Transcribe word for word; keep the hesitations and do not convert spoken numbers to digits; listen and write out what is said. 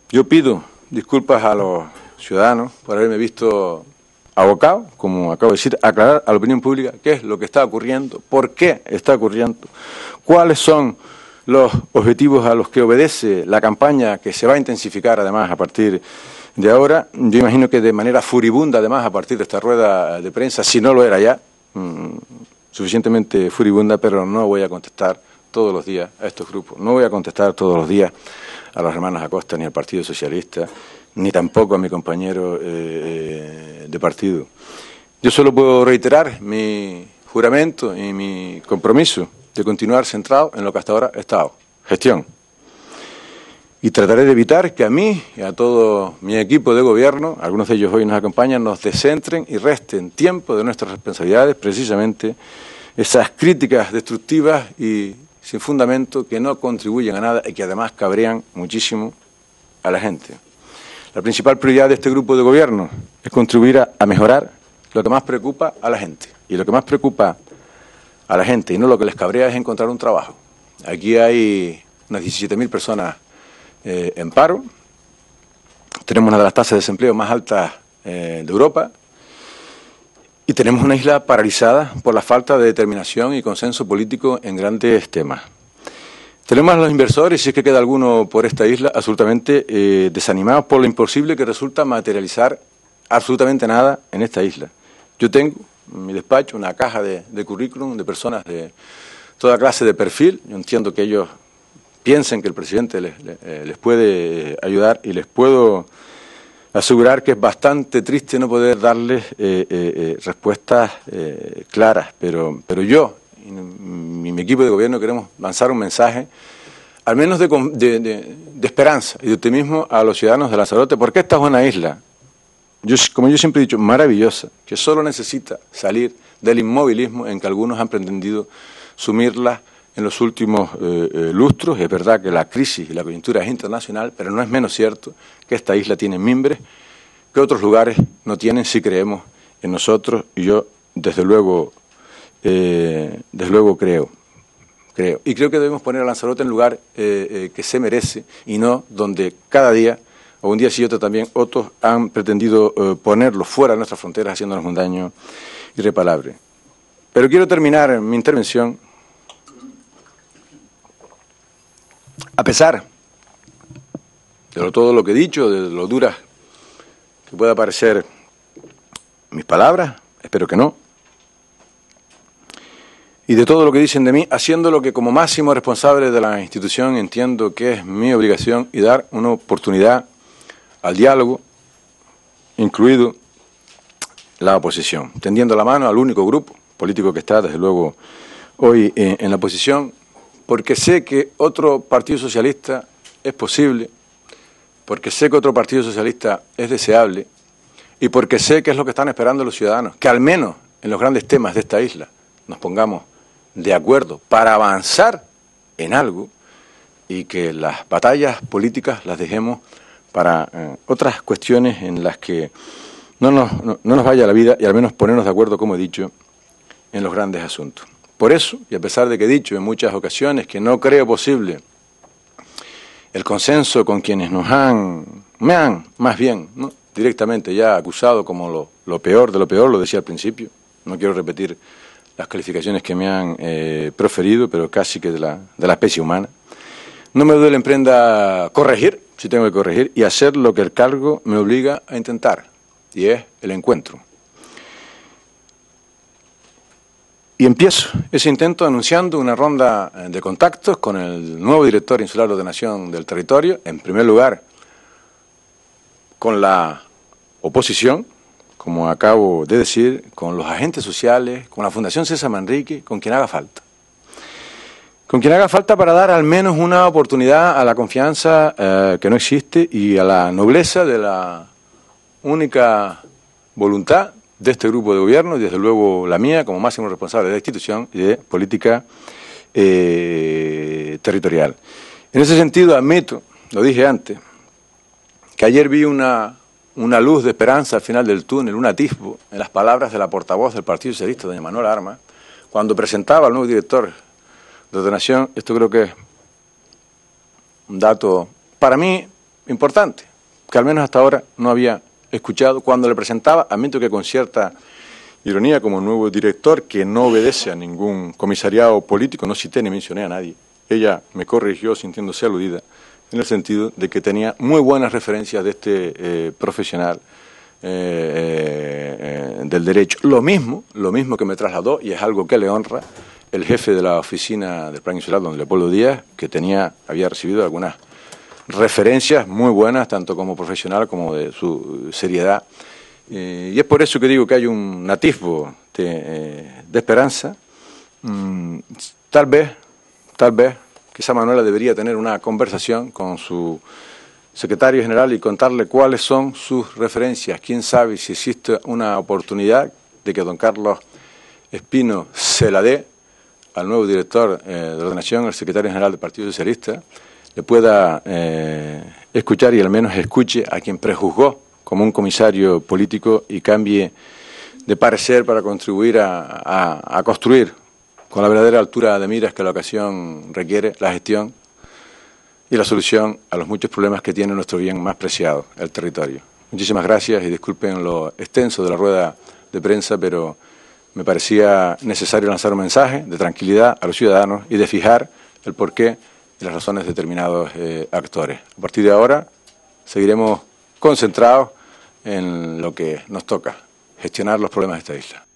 Yo pido disculpas a los ciudadanos por haberme visto abocado, como acabo de decir, a aclarar a la opinión pública qué es lo que está ocurriendo, por qué está ocurriendo, cuáles son los objetivos a los que obedece la campaña que se va a intensificar además a partir de ahora. Yo imagino que de manera furibunda además a partir de esta rueda de prensa, si no lo era ya, mmm, suficientemente furibunda, pero no voy a contestar todos los días a estos grupos, no voy a contestar todos los días a los hermanos Acosta ni al Partido Socialista, ni tampoco a mi compañero eh, de partido. Yo solo puedo reiterar mi juramento y mi compromiso de continuar centrado en lo que hasta ahora he estado, gestión. Y trataré de evitar que a mí y a todo mi equipo de gobierno, algunos de ellos hoy nos acompañan, nos descentren y resten tiempo de nuestras responsabilidades, precisamente esas críticas destructivas y sin fundamento que no contribuyen a nada y que además cabrean muchísimo a la gente. La principal prioridad de este grupo de gobierno es contribuir a, a mejorar lo que más preocupa a la gente. Y lo que más preocupa a la gente, y no lo que les cabrea, es encontrar un trabajo. Aquí hay unas diecisiete mil personas eh, en paro, tenemos una de las tasas de desempleo más altas eh, de Europa, y tenemos una isla paralizada por la falta de determinación y consenso político en grandes temas. Tenemos a los inversores, si es que queda alguno por esta isla, absolutamente eh, desanimados por lo imposible que resulta materializar absolutamente nada en esta isla. Yo tengo en mi despacho una caja de, de currículum de personas de toda clase de perfil. Yo entiendo que ellos piensen que el presidente les, les, les puede ayudar y les puedo asegurar que es bastante triste no poder darles eh, eh, respuestas eh, claras, pero, pero yo y mi, mi equipo de gobierno queremos lanzar un mensaje, al menos de, de, de, de esperanza y de optimismo a los ciudadanos de Lanzarote, porque esta es una isla, yo, como yo siempre he dicho, maravillosa, que solo necesita salir del inmovilismo en que algunos han pretendido sumirla en los últimos eh, eh, lustros. Es verdad que la crisis y la coyuntura es internacional, pero no es menos cierto que esta isla tiene mimbres que otros lugares no tienen si creemos en nosotros, y yo desde luego, eh, desde luego creo, creo. Y creo que debemos poner a Lanzarote en el lugar eh, eh, que se merece y no donde cada día, o un día sí y otro también, otros han pretendido eh, ponerlo fuera de nuestras fronteras haciéndonos un daño irreparable. Pero quiero terminar mi intervención a pesar de lo, todo lo que he dicho, de lo duras que pueda parecer mis palabras, espero que no, y de todo lo que dicen de mí, haciendo lo que como máximo responsable de la institución entiendo que es mi obligación y dar una oportunidad al diálogo, incluido la oposición, tendiendo la mano al único grupo político que está, desde luego, hoy en, en la oposición, porque sé que otro partido socialista es posible, porque sé que otro partido socialista es deseable y porque sé que es lo que están esperando los ciudadanos, que al menos en los grandes temas de esta isla nos pongamos de acuerdo para avanzar en algo y que las batallas políticas las dejemos para eh, otras cuestiones en las que no nos, no, no nos vaya la vida, y al menos ponernos de acuerdo, como he dicho, en los grandes asuntos. Por eso, y a pesar de que he dicho en muchas ocasiones que no creo posible el consenso con quienes nos han, me han, más bien, ¿no?, directamente ya acusado como lo, lo peor de lo peor, lo decía al principio, no quiero repetir las calificaciones que me han eh, proferido, pero casi que de la, de la especie humana, no me duele en prenda corregir, si tengo que corregir, y hacer lo que el cargo me obliga a intentar, y es el encuentro. Y empiezo ese intento anunciando una ronda de contactos con el nuevo director insular de ordenación del territorio, en primer lugar con la oposición, como acabo de decir, con los agentes sociales, con la Fundación César Manrique, con quien haga falta. Con quien haga falta para dar al menos una oportunidad a la confianza eh, que no existe y a la nobleza de la única voluntad de este grupo de gobierno y desde luego la mía como máximo responsable de la institución y de política eh, territorial. En ese sentido admito, lo dije antes, que ayer vi una, una luz de esperanza al final del túnel, un atisbo en las palabras de la portavoz del Partido Socialista, doña Manuela Armas, cuando presentaba al nuevo director de ordenación. Esto creo que es un dato para mí importante, que al menos hasta ahora no había escuchado. Cuando le presentaba, admito que con cierta ironía, como nuevo director, que no obedece a ningún comisariado político, no cité ni mencioné a nadie. Ella me corrigió sintiéndose aludida, en el sentido de que tenía muy buenas referencias de este eh, profesional eh, eh, del derecho. Lo mismo, lo mismo que me trasladó, y es algo que le honra, el jefe de la oficina del Plan Insular, don Leopoldo Díaz, que tenía, había recibido algunas referencias muy buenas, tanto como profesional como de su seriedad. Eh, y es por eso que digo que hay un atisbo de, eh, de esperanza. Mm, tal vez, tal vez, quizá Manuela debería tener una conversación con su secretario general y contarle cuáles son sus referencias. Quién sabe si existe una oportunidad de que don Carlos Espino se la dé al nuevo director eh, de ordenación, el secretario general del Partido Socialista, le pueda eh, escuchar y al menos escuche a quien prejuzgó como un comisario político y cambie de parecer para contribuir a, a, a construir con la verdadera altura de miras que la ocasión requiere la gestión y la solución a los muchos problemas que tiene nuestro bien más preciado, el territorio. Muchísimas gracias y disculpen lo extenso de la rueda de prensa, pero me parecía necesario lanzar un mensaje de tranquilidad a los ciudadanos y de fijar el porqué y las razones de determinados eh, actores. A partir de ahora seguiremos concentrados en lo que nos toca, gestionar los problemas de esta isla.